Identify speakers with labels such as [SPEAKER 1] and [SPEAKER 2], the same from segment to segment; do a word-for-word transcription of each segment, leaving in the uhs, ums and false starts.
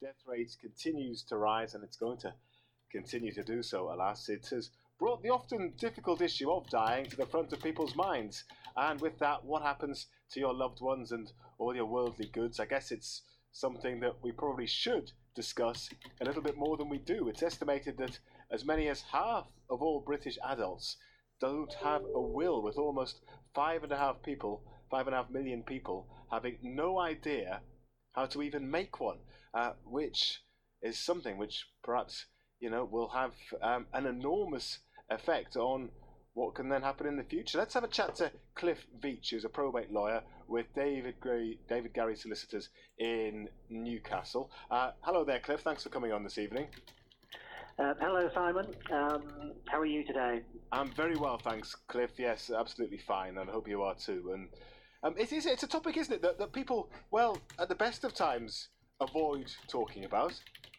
[SPEAKER 1] death rate continues to rise, and it's going to continue to do so, alas. It has brought the often difficult issue of dying to the front of people's minds. And with that, what happens to your loved ones and all your worldly goods? I guess it's something that we probably should discuss a little bit more than we do. It's estimated that as many as half of all British adults don't have a will, with almost five and a half people, five and a half million people having no idea how to even make one, uh, which is something which perhaps, you know, will have um, an enormous effect on what can then happen in the future. Let's have a chat to Cliff Veitch, who's a probate lawyer with David Gray, David Garry Solicitors in Newcastle. Uh, hello there, Cliff. Thanks for coming on this evening.
[SPEAKER 2] Uh, hello, Simon. Um, how are you today?
[SPEAKER 1] I'm very well, thanks, Cliff. Yes, absolutely fine, and I hope you are too. And um, it is, it's a topic, isn't it, that, that people, well, at the best of times, avoid talking about.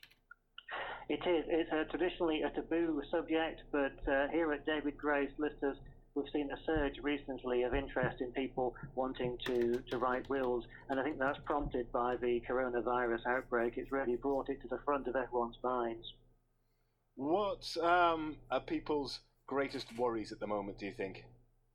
[SPEAKER 2] It is. It's uh, traditionally a taboo subject, but uh, here at David Gray Solicitors, we've seen a surge recently of interest in people wanting to, to write wills, and I think that's prompted by the coronavirus outbreak. It's really brought it to the front of everyone's minds.
[SPEAKER 1] What um, are people's greatest worries at the moment, do you think?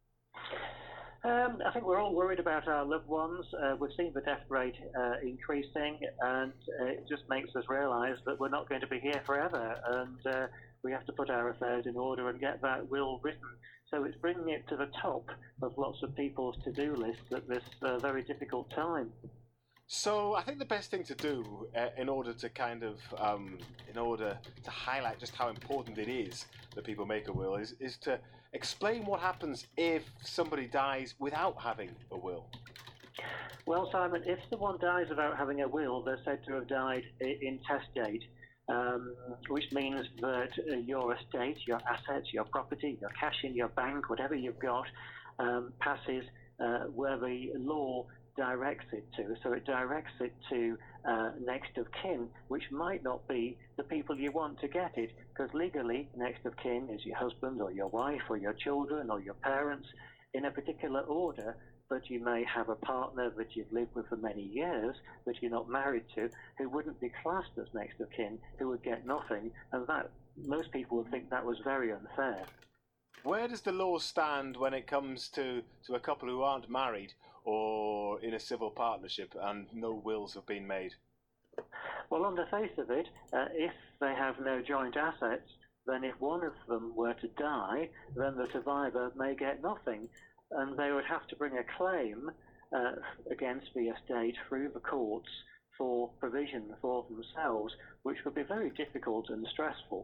[SPEAKER 2] Um, I think we're all worried about our loved ones. Uh, we've seen the death rate uh, increasing, and uh, it just makes us realise that we're not going to be here forever, and uh, we have to put our affairs in order and get that will written. So it's bringing it to the top of lots of people's to-do lists at this uh, very difficult time.
[SPEAKER 1] So I think the best thing to do uh, in order to kind of, um, in order to highlight just how important it is that people make a will is, is to explain what happens if somebody dies without having a will.
[SPEAKER 2] Well, Simon, if someone dies without having a will, they're said to have died in testate, um, which means that uh, your estate, your assets, your property, your cash in your bank, whatever you've got, um, passes uh, where the law directs it to. So it directs it to uh, next of kin, which might not be the people you want to get it, because legally next of kin is your husband or your wife or your children or your parents in a particular order, but you may have a partner that you've lived with for many years that you're not married to who wouldn't be classed as next of kin, who would get nothing, and that most people would think that was very unfair.
[SPEAKER 1] Where does the law stand when it comes to, to a couple who aren't married or in a civil partnership and no wills have been made?
[SPEAKER 2] Well, on the face of it, uh, if they have no joint assets, then if one of them were to die, then the survivor may get nothing, and they would have to bring a claim uh, against the estate through the courts for provision for themselves, which would be very difficult and stressful.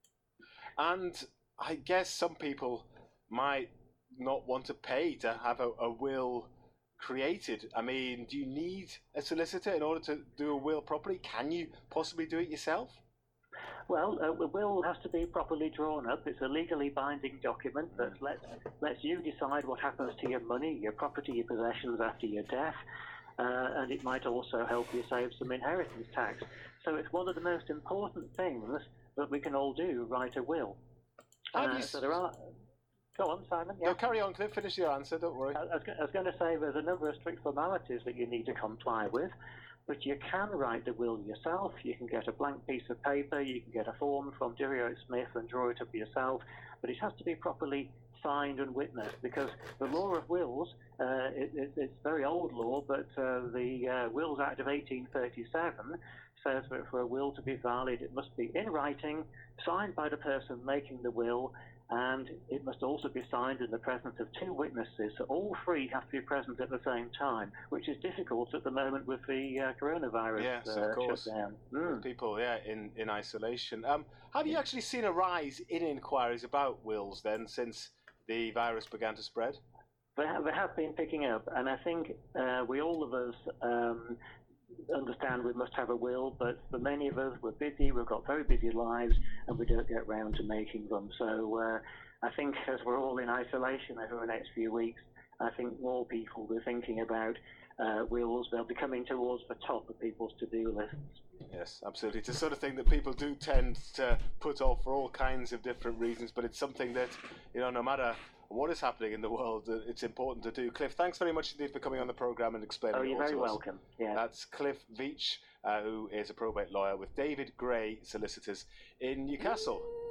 [SPEAKER 1] And I guess some people might not want to pay to have a, a will created. I mean, do you need a solicitor in order to do a will properly? Can you possibly do it yourself?
[SPEAKER 2] Well, uh, a will has to be properly drawn up. It's a legally binding document that lets, lets you decide what happens to your money, your property, your possessions after your death, uh, and it might also help you save some inheritance tax. So it's one of the most important things that we can all do, write a will. Uh, so there are... Go on, Simon. Yeah.
[SPEAKER 1] No, carry on, Cliff. Finish your answer, don't worry.
[SPEAKER 2] I, I, was, I was going to say there's a number of strict formalities that you need to comply with, but you can write the will yourself. You can get a blank piece of paper, you can get a form from Dirry Smith and draw it up yourself, but it has to be properly signed and witnessed, because the law of wills, uh, it, it, it's very old law, but uh, the uh, Wills Act of eighteen thirty-seven says that for a will to be valid, it must be in writing, signed by the person making the will, and it must also be signed in the presence of two witnesses. So all three have to be present at the same time, which is difficult at the moment with the uh, coronavirus
[SPEAKER 1] yes,
[SPEAKER 2] uh,
[SPEAKER 1] of course.
[SPEAKER 2] shutdown.
[SPEAKER 1] Mm. People, yeah, in, in isolation. Um, have you actually seen a rise in inquiries about wills then since the virus began to spread?
[SPEAKER 2] They have, they have been picking up, and I think uh, we all of us um, understand we must have a will, but for many of us, we're busy, we've got very busy lives, and we don't get round to making them. So uh, I think as we're all in isolation over the next few weeks, I think more people will be thinking about uh, wills. They'll be coming towards the top of people's to-do lists.
[SPEAKER 1] Yes, absolutely. It's the sort of thing that people do tend to put off for all kinds of different reasons, but it's something that, you know, no matter what is happening in the world, it's important to do. Cliff, thanks very much indeed for coming on the programme and explaining
[SPEAKER 2] Oh,
[SPEAKER 1] it
[SPEAKER 2] you're
[SPEAKER 1] all
[SPEAKER 2] very
[SPEAKER 1] to us.
[SPEAKER 2] welcome. Yeah.
[SPEAKER 1] That's Cliff Veitch, uh, who is a probate lawyer with David Gray Solicitors in Newcastle.